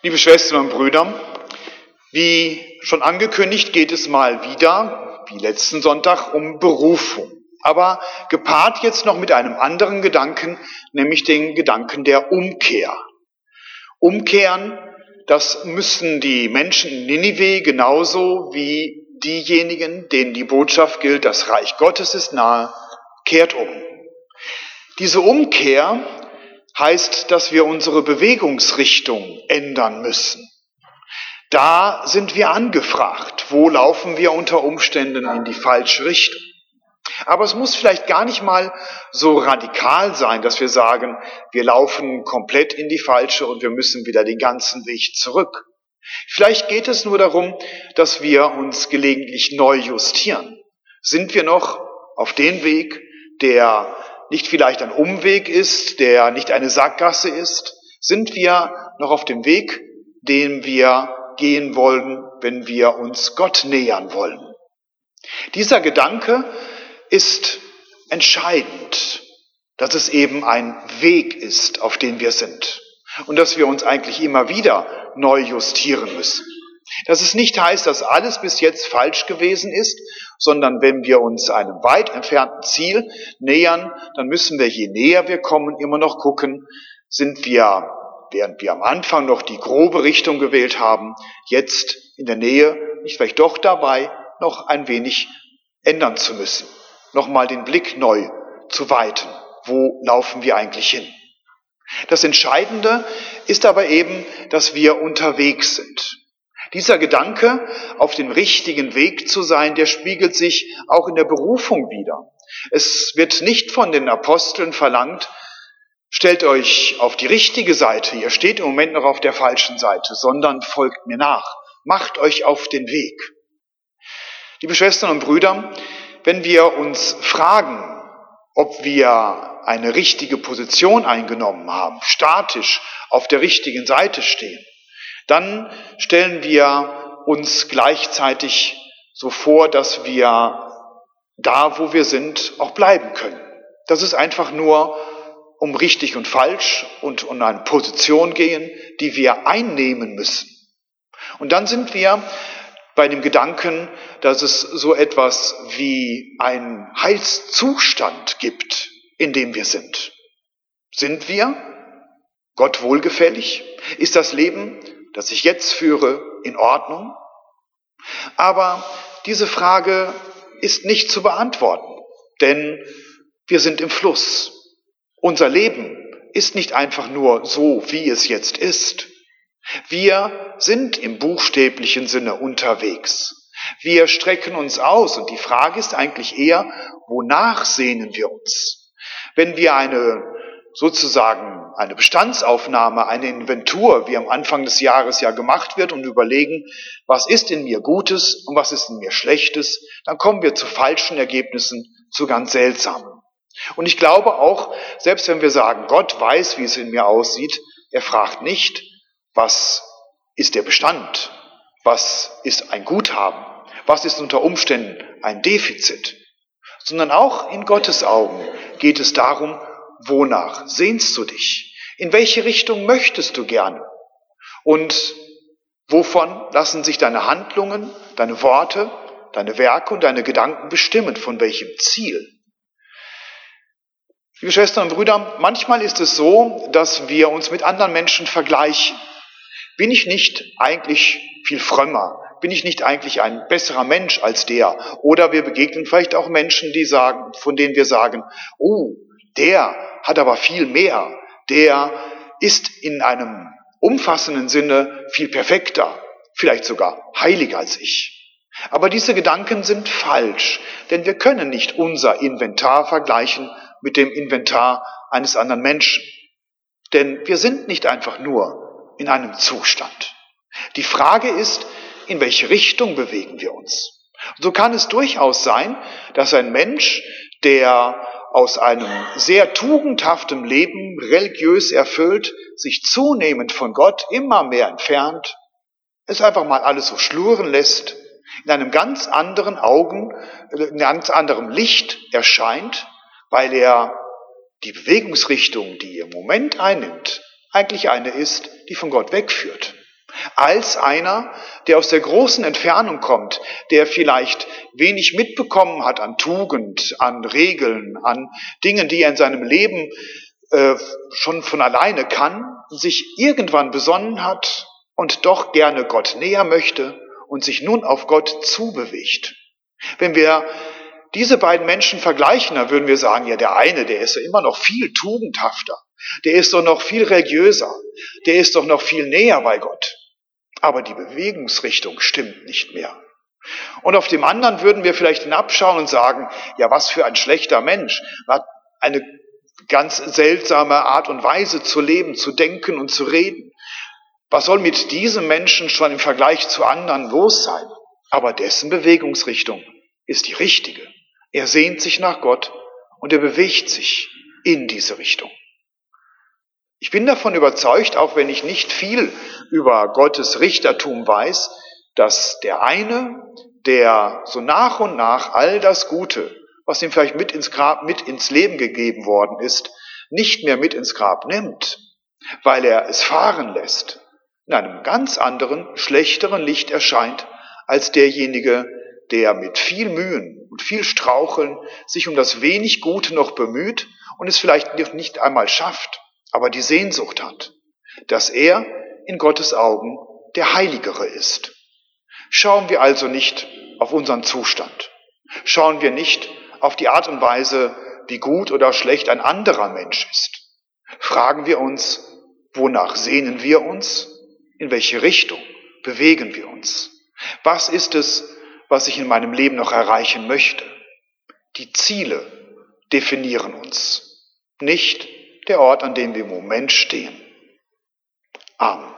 Liebe Schwestern und Brüder, wie schon angekündigt, geht es mal wieder, wie letzten Sonntag, um Berufung. Aber gepaart jetzt noch mit einem anderen Gedanken, nämlich den Gedanken der Umkehr. Umkehren, das müssen die Menschen in Ninive genauso wie diejenigen, denen die Botschaft gilt, das Reich Gottes ist nahe, kehrt um. Diese Umkehr heißt, dass wir unsere Bewegungsrichtung ändern müssen. Da sind wir angefragt. Wo laufen wir unter Umständen in die falsche Richtung? Aber es muss vielleicht gar nicht mal so radikal sein, dass wir sagen, wir laufen komplett in die falsche und wir müssen wieder den ganzen Weg zurück. Vielleicht geht es nur darum, dass wir uns gelegentlich neu justieren. Sind wir noch auf den Weg, der nicht vielleicht ein Umweg ist, der nicht eine Sackgasse ist? Sind wir noch auf dem Weg, den wir gehen wollen, wenn wir uns Gott nähern wollen? Dieser Gedanke ist entscheidend, dass es eben ein Weg ist, auf den wir sind und dass wir uns eigentlich immer wieder neu justieren müssen. Dass es nicht heißt, dass alles bis jetzt falsch gewesen ist, sondern wenn wir uns einem weit entfernten Ziel nähern, dann müssen wir, je näher wir kommen, immer noch gucken, sind wir, während wir am Anfang noch die grobe Richtung gewählt haben, jetzt in der Nähe nicht vielleicht doch dabei, noch ein wenig ändern zu müssen, nochmal den Blick neu zu weiten. Wo laufen wir eigentlich hin? Das Entscheidende ist aber eben, dass wir unterwegs sind. Dieser Gedanke, auf dem richtigen Weg zu sein, der spiegelt sich auch in der Berufung wider. Es wird nicht von den Aposteln verlangt, stellt euch auf die richtige Seite, ihr steht im Moment noch auf der falschen Seite, sondern folgt mir nach, macht euch auf den Weg. Liebe Schwestern und Brüder, wenn wir uns fragen, ob wir eine richtige Position eingenommen haben, statisch auf der richtigen Seite stehen, dann stellen wir uns gleichzeitig so vor, dass wir da, wo wir sind, auch bleiben können. Dass es einfach nur um richtig und falsch und um eine Position gehen, die wir einnehmen müssen. Und dann sind wir bei dem Gedanken, dass es so etwas wie einen Heilszustand gibt, in dem wir sind. Sind wir Gott wohlgefällig? Ist das Leben, das ich jetzt führe, in Ordnung? Aber diese Frage ist nicht zu beantworten, denn wir sind im Fluss. Unser Leben ist nicht einfach nur so, wie es jetzt ist. Wir sind im buchstäblichen Sinne unterwegs. Wir strecken uns aus und die Frage ist eigentlich eher, wonach sehnen wir uns? Wenn wir sozusagen eine Bestandsaufnahme, eine Inventur, wie am Anfang des Jahres ja gemacht wird und überlegen, was ist in mir Gutes und was ist in mir Schlechtes, dann kommen wir zu falschen Ergebnissen, zu ganz seltsamen. Und ich glaube auch, selbst wenn wir sagen, Gott weiß, wie es in mir aussieht, er fragt nicht, was ist der Bestand, was ist ein Guthaben, was ist unter Umständen ein Defizit, sondern auch in Gottes Augen geht es darum, wonach sehnst du dich? In welche Richtung möchtest du gerne? Und wovon lassen sich deine Handlungen, deine Worte, deine Werke und deine Gedanken bestimmen? Von welchem Ziel? Liebe Schwestern und Brüder, manchmal ist es so, dass wir uns mit anderen Menschen vergleichen. Bin ich nicht eigentlich viel frömmer? Bin ich nicht eigentlich ein besserer Mensch als der? Oder wir begegnen vielleicht auch Menschen, von denen wir sagen, oh, der hat aber viel mehr. Der ist in einem umfassenden Sinne viel perfekter, vielleicht sogar heiliger als ich. Aber diese Gedanken sind falsch, denn wir können nicht unser Inventar vergleichen mit dem Inventar eines anderen Menschen. Denn wir sind nicht einfach nur in einem Zustand. Die Frage ist, in welche Richtung bewegen wir uns? Und so kann es durchaus sein, dass ein Mensch, der aus einem sehr tugendhaften Leben, religiös erfüllt, sich zunehmend von Gott immer mehr entfernt, es einfach mal alles so schlurren lässt, in einem ganz anderen in ganz anderem Licht erscheint, weil er die Bewegungsrichtung, die er im Moment einnimmt, eigentlich eine ist, die von Gott wegführt. als einer, der aus der großen Entfernung kommt, der vielleicht wenig mitbekommen hat an Tugend, an Regeln, an Dingen, die er in seinem Leben schon von alleine kann, sich irgendwann besonnen hat und doch gerne Gott näher möchte und sich nun auf Gott zubewegt. Wenn wir diese beiden Menschen vergleichen, dann würden wir sagen, ja, der eine, der ist ja immer noch viel tugendhafter, der ist doch noch viel religiöser, der ist doch noch viel näher bei Gott. Aber die Bewegungsrichtung stimmt nicht mehr. Und auf dem anderen würden wir vielleicht hinabschauen und sagen, ja, was für ein schlechter Mensch, hat eine ganz seltsame Art und Weise zu leben, zu denken und zu reden. Was soll mit diesem Menschen schon im Vergleich zu anderen los sein? Aber dessen Bewegungsrichtung ist die richtige. Er sehnt sich nach Gott und er bewegt sich in diese Richtung. Ich bin davon überzeugt, auch wenn ich nicht viel über Gottes Richtertum weiß, dass der eine, der so nach und nach all das Gute, was ihm vielleicht mit ins Grab, mit ins Leben gegeben worden ist, nicht mehr mit ins Grab nimmt, weil er es fahren lässt, in einem ganz anderen, schlechteren Licht erscheint, als derjenige, der mit viel Mühen und viel Straucheln sich um das wenig Gute noch bemüht und es vielleicht nicht einmal schafft, aber die Sehnsucht hat, dass er in Gottes Augen der Heiligere ist. Schauen wir also nicht auf unseren Zustand. Schauen wir nicht auf die Art und Weise, wie gut oder schlecht ein anderer Mensch ist. Fragen wir uns, wonach sehnen wir uns? In welche Richtung bewegen wir uns? Was ist es, was ich in meinem Leben noch erreichen möchte? Die Ziele definieren uns, nicht der Ort, an dem wir im Moment stehen. Amen.